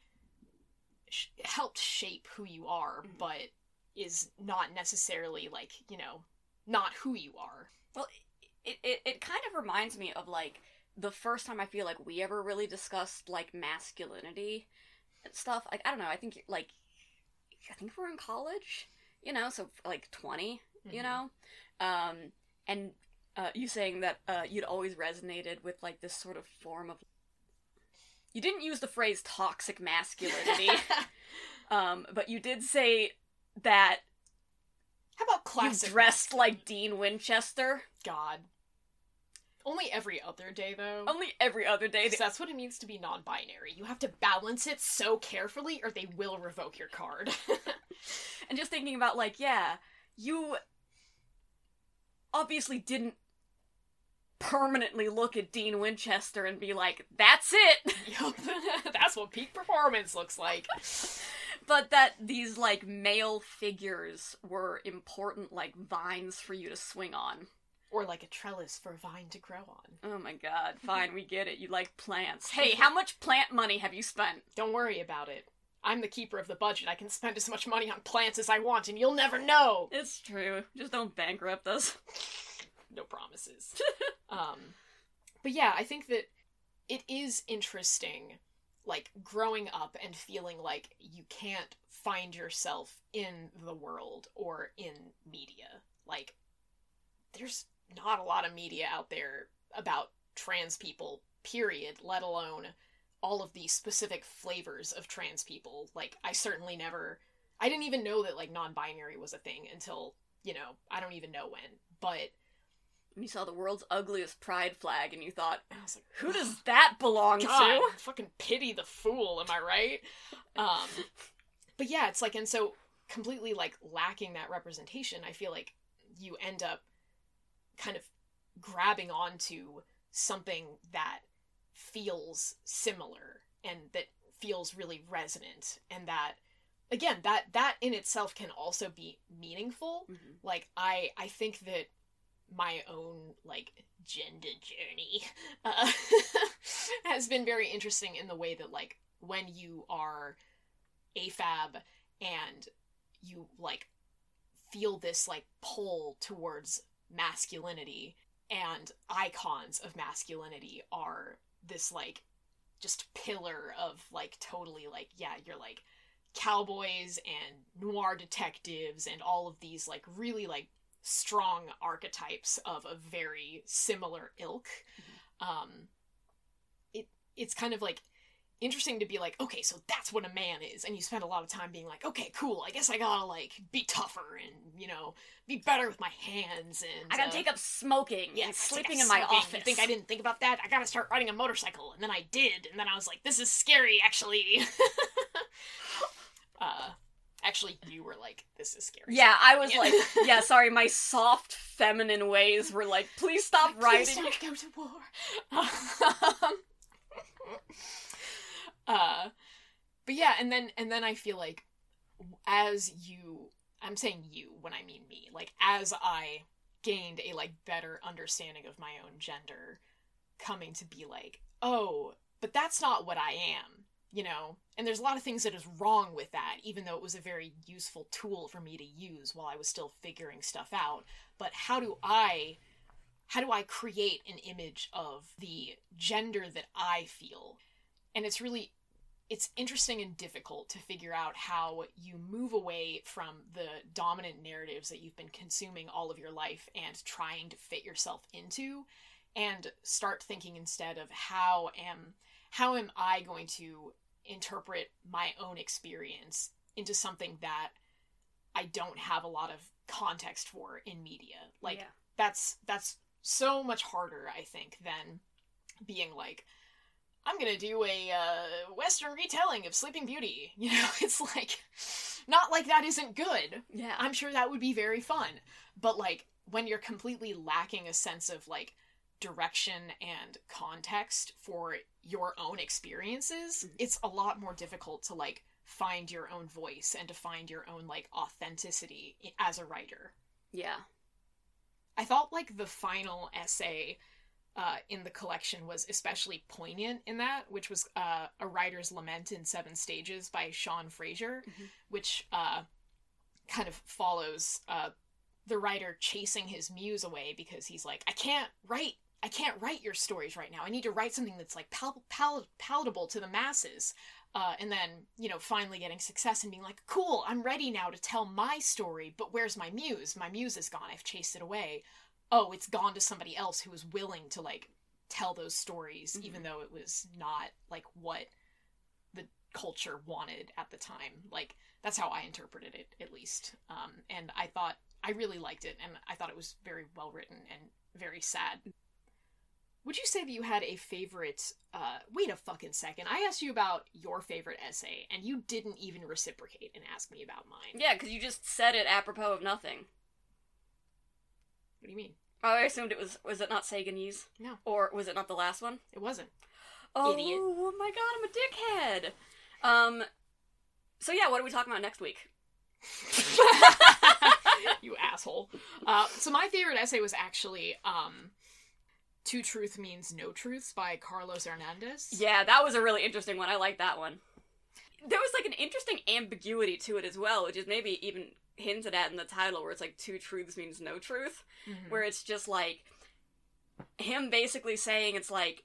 helped shape who you are, but is not necessarily, like, you know, not who you are. Well, it kind of reminds me of, like, the first time I feel like we ever really discussed, like, masculinity and stuff. Like, I don't know, I think we're in college, you know, so, like, 20, you know? And you saying that you'd always resonated with, like, this sort of form of... You didn't use the phrase toxic masculinity, but you did say that... How about classic you dressed like Dean Winchester? God. Only every other day, though. Only every other day. That's what it means to be non-binary. You have to balance it so carefully, or they will revoke your card. And just thinking about, like, yeah, you obviously didn't permanently look at Dean Winchester and be like, that's it! Yup. That's what peak performance looks like. But that these, like, male figures were important, like, vines for you to swing on. Or like a trellis for a vine to grow on. Oh my god, fine, we get it. You like plants. Hey, how much plant money have you spent? Don't worry about it. I'm the keeper of the budget. I can spend as much money on plants as I want, and you'll never know! It's true. Just don't bankrupt us. No promises. But yeah, I think that it is interesting, like, growing up and feeling like you can't find yourself in the world or in media. Like, there's not a lot of media out there about trans people, period, let alone all of the specific flavors of trans people. Like, I didn't even know that, like, non-binary was a thing until, you know, I don't even know when, but... When you saw the world's ugliest pride flag and you thought, I was like, who does that belong God, to? Fucking pity the fool, am I right? But yeah, it's like, and so completely, like, lacking that representation, I feel like you end up kind of grabbing onto something that feels similar and that feels really resonant, and that, again, that in itself can also be meaningful. Like, I think that my own, like, gender journey has been very interesting in the way that, like, when you are AFAB and you, like, feel this, like, pull towards masculinity, and icons of masculinity are this, like, just pillar of, like, totally, like, yeah, you're, like, cowboys and noir detectives and all of these, like, really, like, strong archetypes of a very similar ilk. It's kind of, like, interesting to be like, okay, so that's what a man is, and you spend a lot of time being like, okay, cool, I guess I gotta, like, be tougher and, you know, be better with my hands, and I gotta take up smoking and sleeping in my smoking. office. You think I didn't think about that? I gotta start riding a motorcycle, and then I did, and then I was like, this is scary, actually. Actually, you were like, this is scary. Yeah, I was like, yeah, sorry, my soft feminine ways were like, please stop riding. Please don't go to war. But yeah, and then I feel like I'm saying you when I mean me, like, as I gained a, like, better understanding of my own gender, coming to be like, oh, but that's not what I am, you know? And there's a lot of things that is wrong with that, even though it was a very useful tool for me to use while I was still figuring stuff out. But how do I create an image of the gender that I feel? And it's interesting and difficult to figure out how you move away from the dominant narratives that you've been consuming all of your life and trying to fit yourself into, and start thinking instead of how am I going to interpret my own experience into something that I don't have a lot of context for in media. Like, that's so much harder, I think, than being like, I'm gonna do a Western retelling of Sleeping Beauty. You know, it's like, not like that isn't good. Yeah. I'm sure that would be very fun. But, like, when you're completely lacking a sense of, like, direction and context for your own experiences, it's a lot more difficult to, like, find your own voice and to find your own, like, authenticity as a writer. Yeah. I thought, like, the final essay in the collection was especially poignant in that, which was A Writer's Lament in 7 Stages by Sean Fraser, which kind of follows the writer chasing his muse away because he's like, I can't write your stories right now. I need to write something that's, like, palatable to the masses. And then, you know, finally getting success and being like, cool, I'm ready now to tell my story, but where's my muse? My muse is gone. I've chased it away. Oh, it's gone to somebody else who was willing to, like, tell those stories, even though it was not, like, what the culture wanted at the time. Like, that's how I interpreted it, at least. And I really liked it, and I thought it was very well written and very sad. Would you say that you had a favorite, wait a fucking second, I asked you about your favorite essay, and you didn't even reciprocate and ask me about mine. Yeah, because you just said it apropos of nothing. What do you mean? Oh, I assumed it was it not Saganese? No. Or was it not the last one? It wasn't. Oh, Idiot. Oh my god, I'm a dickhead! So yeah, what are we talking about next week? You asshole. So my favorite essay was actually, Two Truth Means No Truths by Carlos Hernandez. Yeah, that was a really interesting one. I like that one. There was, like, an interesting ambiguity to it as well, which is maybe even hinted at in the title, where it's like, two truths means no truth. Where it's just, like, him basically saying it's like,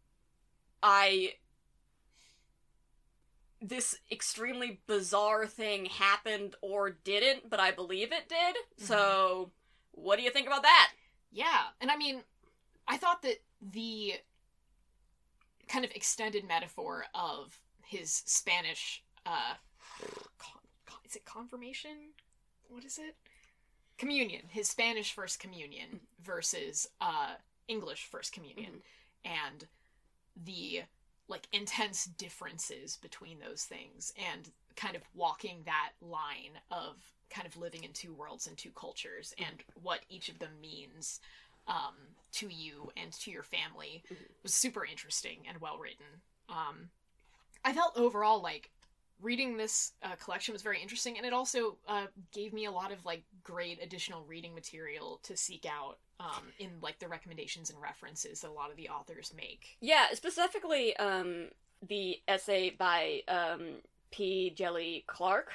this extremely bizarre thing happened or didn't, but I believe it did. So, what do you think about that? Yeah, and I mean, I thought that the kind of extended metaphor of his Spanish, is it confirmation? What is it? Communion. His Spanish First Communion versus English First Communion. And the, like, intense differences between those things, and kind of walking that line of kind of living in two worlds and two cultures, and what each of them means to you and to your family was super interesting and well written. I felt overall like reading this collection was very interesting, and it also gave me a lot of, like, great additional reading material to seek out in, like, the recommendations and references that a lot of the authors make. Yeah, specifically the essay by P. Jelly Clark,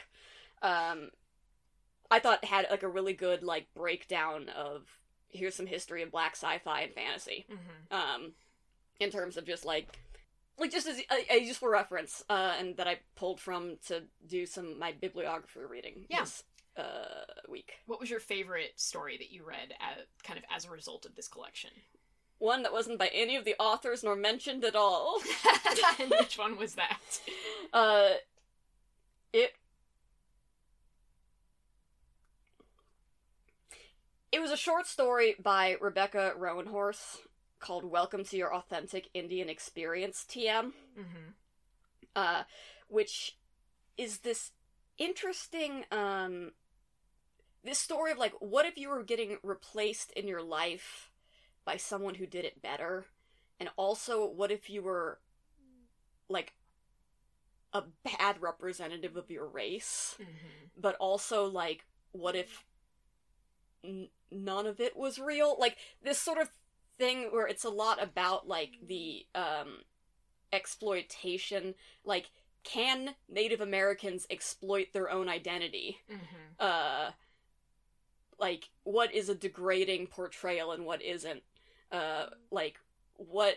I thought had, like, a really good, like, breakdown of here's some history of black sci-fi and fantasy. In terms of just, like just as a useful reference, and that I pulled from to do my bibliography reading this week. What was your favorite story that you read kind of as a result of this collection? One that wasn't by any of the authors nor mentioned at all. And which one was that? It was a short story by Rebecca Rowanhorse called Welcome to Your Authentic Indian Experience, TM. Which is this interesting, this story of, like, what if you were getting replaced in your life by someone who did it better? And also, what if you were, like, a bad representative of your race? But also, like, what if none of it was real? Like, this sort of thing where it's a lot about, like, the exploitation. Like, can Native Americans exploit their own identity? Like, what is a degrading portrayal and what isn't? Like, what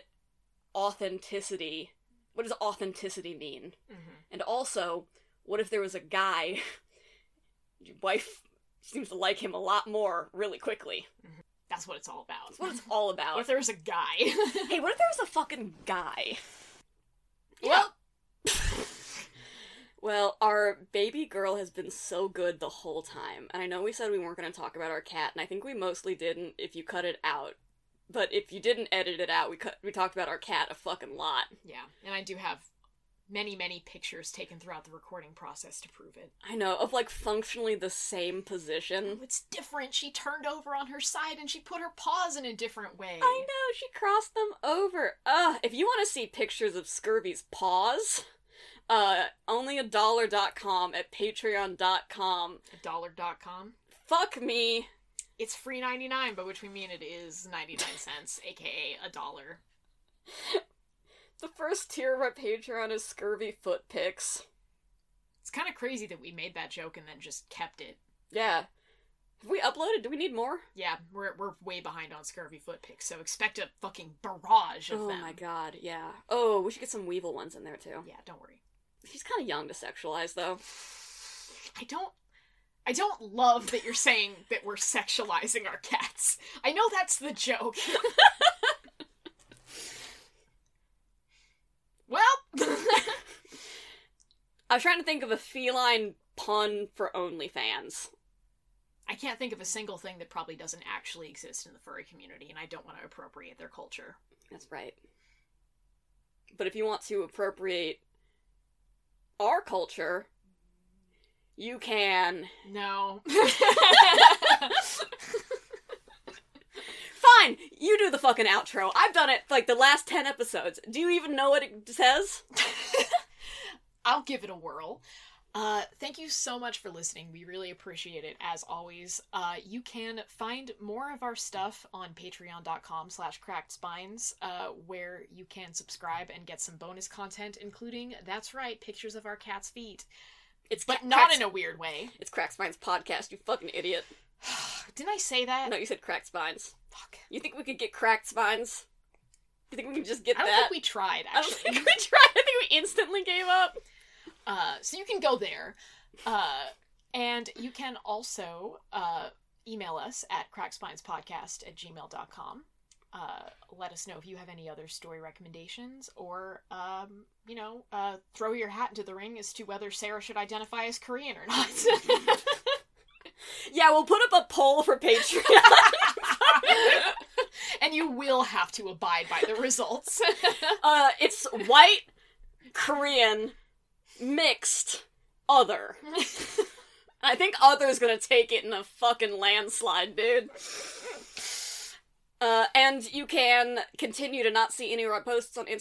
does authenticity mean? And also, what if there was a guy, your wife seems to like him a lot more really quickly. That's what it's all about. That's what it's all about. What if there was a guy? Hey, what if there was a fucking guy? Yeah. Well, our baby girl has been so good the whole time. And I know we said we weren't going to talk about our cat, and I think we mostly didn't if you cut it out. But if you didn't edit it out, we talked about our cat a fucking lot. Yeah, and I do have many, many pictures taken throughout the recording process to prove it. I know, of, like, functionally the same position. Oh, it's different. She turned over on her side and she put her paws in a different way. I know, she crossed them over. If you want to see pictures of Scurvy's paws, Only $1.com at patreon.com. $1.com. Fuck me. It's free 99, by which we mean it is 99 cents, aka $1. The first tier of our Patreon is scurvy foot pics. It's kind of crazy that we made that joke and then just kept it. Yeah. Have we uploaded? Do we need more? Yeah, we're way behind on scurvy foot pics, so expect a fucking barrage of them. Oh my god, yeah. Oh, we should get some Weevil ones in there too. Yeah, don't worry. She's kind of young to sexualize, though. I don't love that you're saying that we're sexualizing our cats. I know that's the joke. Well, I was trying to think of a feline pun for OnlyFans. I can't think of a single thing that probably doesn't actually exist in the furry community, and I don't want to appropriate their culture. That's right. But if you want to appropriate our culture, you can. No. Fine, you do the fucking outro. I've done it for like the last 10 episodes. Do you even know what it says? I'll give it a whirl. Thank you so much for listening. We really appreciate it, as always. You can find more of our stuff on patreon.com/crackedspines, where you can subscribe and get some bonus content, including, that's right, pictures of our cat's feet. But not in a weird way. It's Cracked Spines Podcast, you fucking idiot. Didn't I say that? No, you said Cracked Spines. Fuck. You think we could get Cracked Spines? You think we could just get that? I don't think we tried, I don't actually. think we tried. I think we instantly gave up. So you can go there. And you can also email us at crackspinespodcast@gmail.com. Let us know if you have any other story recommendations, or, throw your hat into the ring as to whether Sarah should identify as Korean or not. Yeah, we'll put up a poll for Patreon. And you will have to abide by the results. It's white, Korean, mixed, other. I think other's gonna take it in a fucking landslide, dude. And you can continue to not see any of our posts on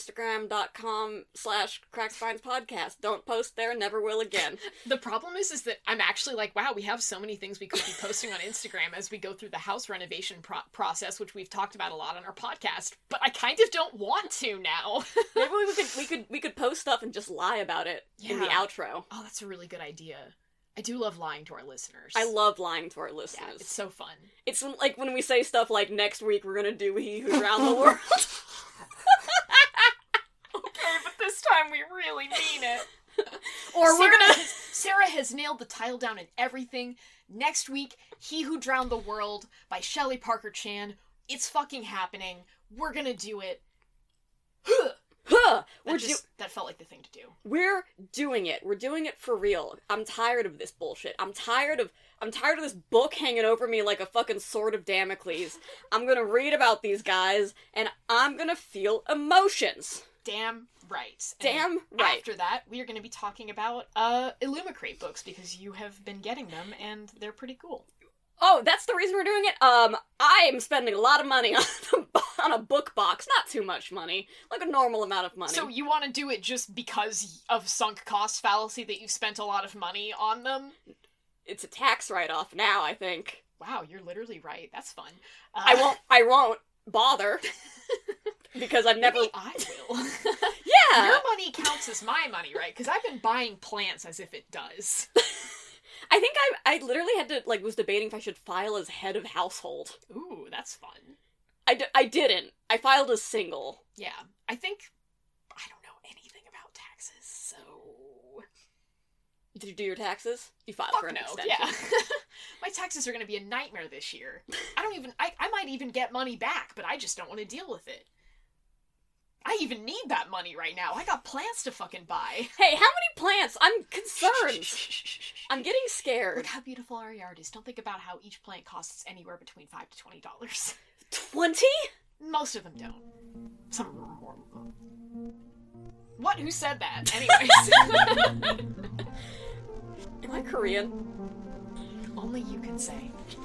Instagram.com/crackspinespodcast. Don't post there, never will again. The problem is that I'm actually like, wow, we have so many things we could be posting on Instagram as we go through the house renovation process, which we've talked about a lot on our podcast, but I kind of don't want to now. Maybe we could post stuff and just lie about it in the outro. Oh, that's a really good idea. I do love lying to our listeners. I love lying to our listeners. Yeah, it's so fun. It's like when we say stuff like, next week we're gonna do He Who Drowned the World. Okay, but this time we really mean it. Or Sarah has nailed the title down and everything. Next week, He Who Drowned the World by Shelley Parker Chan. It's fucking happening. We're gonna do it. That felt like the thing to do. We're doing it. We're doing it for real. I'm tired of this bullshit. I'm tired of this book hanging over me like a fucking sword of Damocles. I'm gonna read about these guys, and I'm gonna feel emotions. Damn right. Damn right. After that, we are going to be talking about Illumicrate books, because you have been getting them, and they're pretty cool. Oh, that's the reason we're doing it? I am spending a lot of money on a book box. Not too much money. Like a normal amount of money. So you want to do it just because of sunk cost fallacy that you spent a lot of money on them? It's a tax write-off now, I think. Wow, you're literally right. That's fun. I won't bother. Because I've never... Maybe I will. Yeah! Your money counts as my money, right? Because I've been buying plants as if it does. I think I literally had to, was debating if I should file as head of household. Ooh, that's fun. I didn't. I filed as single. Yeah. I don't know anything about taxes, so... Did you do your taxes? You filed for an extension. Yeah. My taxes are going to be a nightmare this year. I might even get money back, but I just don't want to deal with it. I even need that money right now. I got plants to fucking buy. Hey, how many plants? I'm concerned. I'm getting scared. Look how beautiful our yard is. Don't think about how each plant costs anywhere between $5 to $20. 20? Most of them don't. Some of them are more. What? Who said that? Anyways. Am I Korean? Only you can say.